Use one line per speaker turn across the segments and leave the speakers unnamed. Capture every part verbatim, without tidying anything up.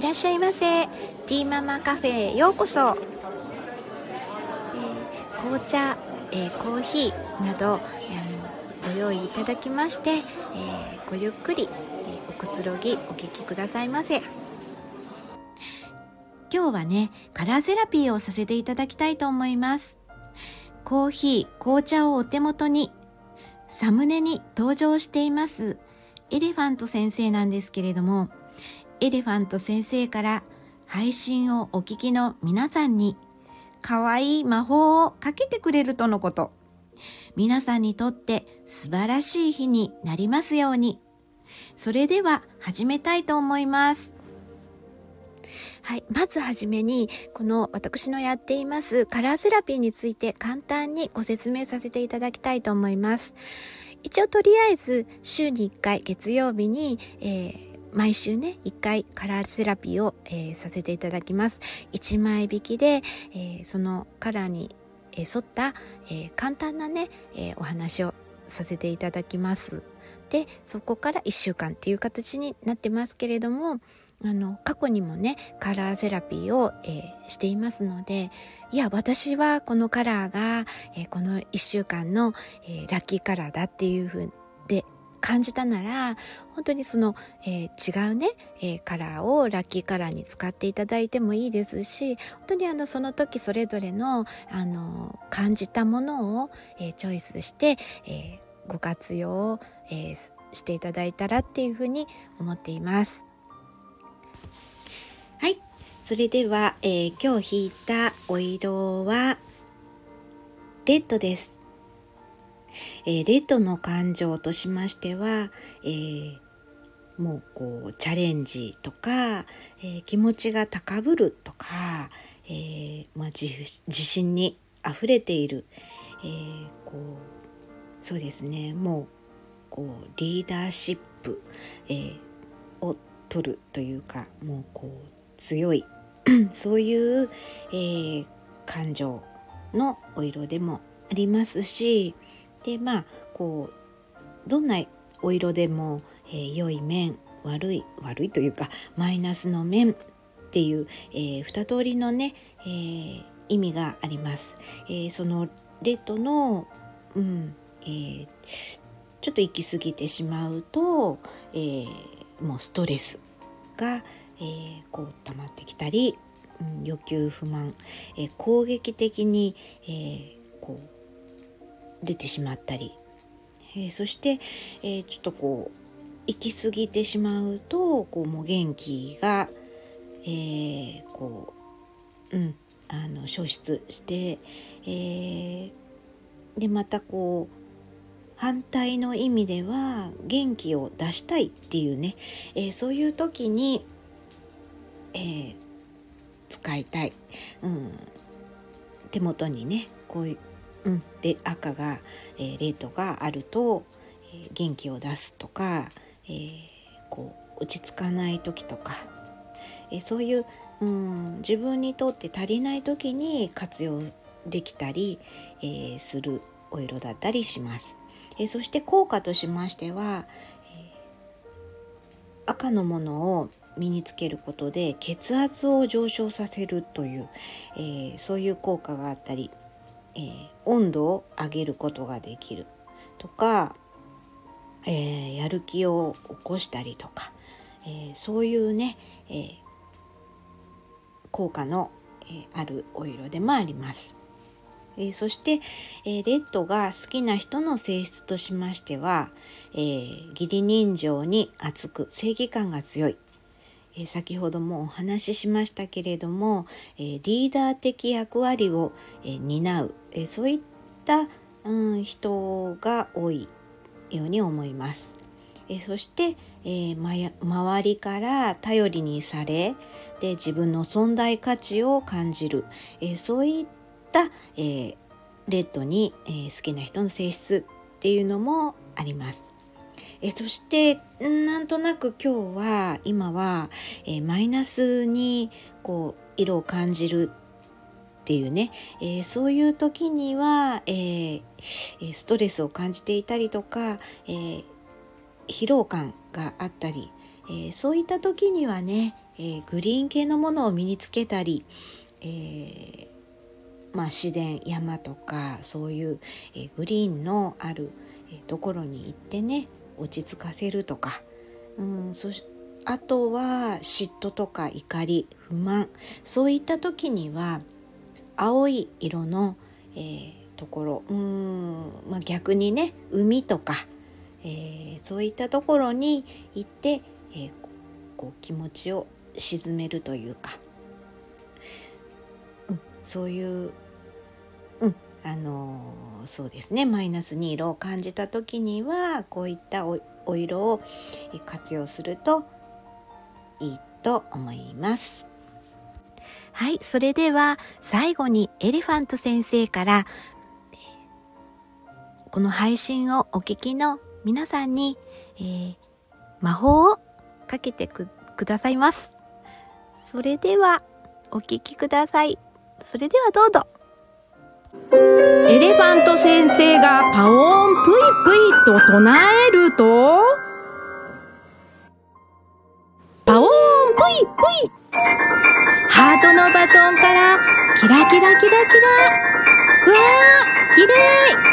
らっしゃいませ。ティーママカフェへようこそ。えー、紅茶、えー、コーヒーなど、えー、ご用意いただきまして、えー、ごゆっくり、えー、おくつろぎお聞きくださいませ。今日はね、カラーセラピーをさせていただきたいと思います。コーヒー、紅茶をお手元に、サムネに登場していますエレファント先生なんですけれども、エレファント先生から配信をお聞きの皆さんに可愛い魔法をかけてくれるとのこと。皆さんにとって素晴らしい日になりますように。それでは始めたいと思います。はい、まずはじめにこの私のやっていますカラーセラピーについて簡単にご説明させていただきたいと思います。一応とりあえず週にいっかい月曜日に、えー毎週ねいっかいカラーセラピーを、えー、させていただきます。いちまい引きで、えー、そのカラーに、えー、沿った、えー、簡単なね、えー、お話をさせていただきます。でそこからいっしゅうかんっていう形になってますけれども、あの過去にもねカラーセラピーを、えー、していますので、いや私はこのカラーが、えー、このいっしゅうかんの、えー、ラッキーカラーだっていう風で感じたなら、本当にその、えー、違うね、えー、カラーをラッキーカラーに使っていただいてもいいですし、本当にあのその時それぞれの、あの感じたものを、えー、チョイスして、えー、ご活用を、えー、していただいたらっていうふうに思っています。はい、それでは、えー、今日引いたお色はレッドです。えー、レッドの感情としましては、えー、もうこうチャレンジとか、えー、気持ちが高ぶるとか、えーまあ、自, 自信にあふれている、えー、こうそうですね、もうこうリーダーシップ、えー、を取るというか、もうこう強いそういう、えー、感情のお色でもありますし、でまあこうどんなお色でも、えー、良い面悪い悪いというかマイナスの面っていう、えー、二通りのね、えー、意味があります。えー、そのレッドの、うんえー、ちょっと行き過ぎてしまうと、えー、もうストレスが、えー、こう溜まってきたり、うん、欲求不満、えー、攻撃的に、えー、こう出てしまったり、えー、そして、えー、ちょっとこう行き過ぎてしまうとこうもう元気が、えー、こう、うん、あの消失して、えー、でまたこう反対の意味では元気を出したいっていうね、えー、そういう時に、えー、使いたい、うん、手元にねこういううん、で赤が、えー、レッドがあると、えー、元気を出すとか、えー、こう落ち着かない時とか、えー、そういう、うん、自分にとって足りない時に活用できたり、えー、するお色だったりします。えー、そして効果としましては、えー、赤のものを身につけることで血圧を上昇させるという、えー、そういう効果があったり、えー、温度を上げることができるとか、えー、やる気を起こしたりとか、えー、そういうね、えー、効果の、えー、あるお色でもあります。えー、そして、えー、レッドが好きな人の性質としましては、えー、義理人情に厚く正義感が強い、えー、先ほどもお話ししましたけれども、えー、リーダー的役割を、えー、担う、えー、そういった、うん、人が多いように思います。えー、そして、えーま、周りから頼りにされで自分の存在価値を感じる、えー、そういった、えー、レッドに、えー、好きな人の性質っていうのもあります。えそしてなんとなく今日は今は、えマイナスにこう色を感じるっていうね、えー、そういう時には、えー、ストレスを感じていたりとか、えー、疲労感があったり、えー、そういった時にはね、ええー、グリーン系のものを身につけたり、えーまあ、自然山とかそういう、えー、グリーンのある、えー、ところに行ってね落ち着かせるとか、うん、そしあとは嫉妬とか怒り不満そういった時には青い色の、えー、ところうーん、まあ、逆にね海とか、えー、そういったところに行って、えー、こう気持ちを沈めるというか、うん、そういう、うんあのー、そうですねマイナスに色を感じた時にはこういったお、お色を活用するといいと思います。はい、それでは最後にエレファント先生からこの配信をお聞きの皆さんに、えー、魔法をかけて く, くださいます。それではお聞きください。それではどうぞ。
エレファント先生がパオーンプイプイと唱えると、パオーンプイプイ、ハートのバトンからキラキラキラキラ、わー、きれ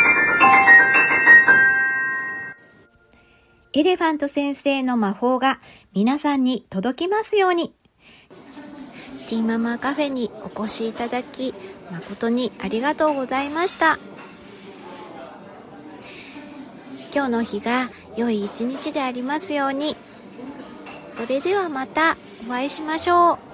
い。エレファント先生の魔法が皆さんに届きますように。ティーママカフェにお越しいただき誠にありがとうございました。今日の日が良い一日でありますように。それではまたお会いしましょう。